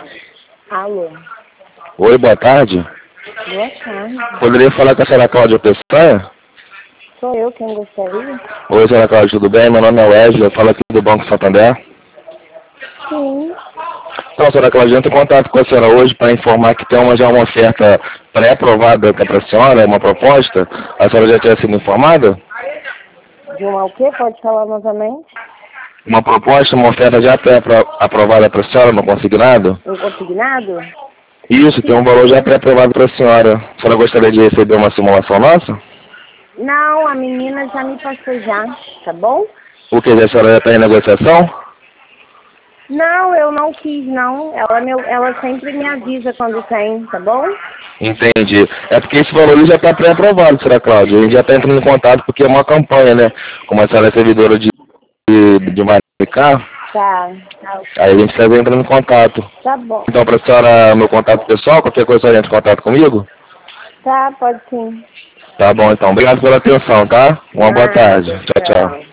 Alô. Oi, boa tarde. Boa tarde. Poderia falar com a senhora Cláudia Peçanha? Sou eu quem gostaria? Oi, senhora Cláudia, tudo bem? Meu nome é Wesley, eu falo aqui do Banco Santander. Sim. Então, senhora Cláudia, eu entro em contato com a senhora hoje para informar que tem já uma oferta pré-aprovada para a senhora, uma proposta. A senhora já tinha sido informada? De uma o quê? Pode falar novamente? Uma proposta, uma oferta já pré-aprovada para a senhora, no consignado? Um consignado? Isso, tem um valor já pré-aprovado para a senhora. A senhora gostaria de receber uma simulação nossa? Não, a menina já me passou já, tá bom? O que, a senhora já está em negociação? Não, eu não quis não. Ela sempre me avisa quando tem, tá bom? Entendi. É porque esse valor já está pré-aprovado, senhora Cláudia. A gente já está entrando em contato porque é uma campanha, né? Como a senhora é servidora de Maricá, Tá. aí a gente está entrando em contato. Tá bom. Então, para a senhora, meu contato pessoal, qualquer coisa a senhora entra em contato comigo? Tá, pode sim. Tá bom, então. Obrigado pela atenção, tá? Uma boa tarde. Tchau, tchau.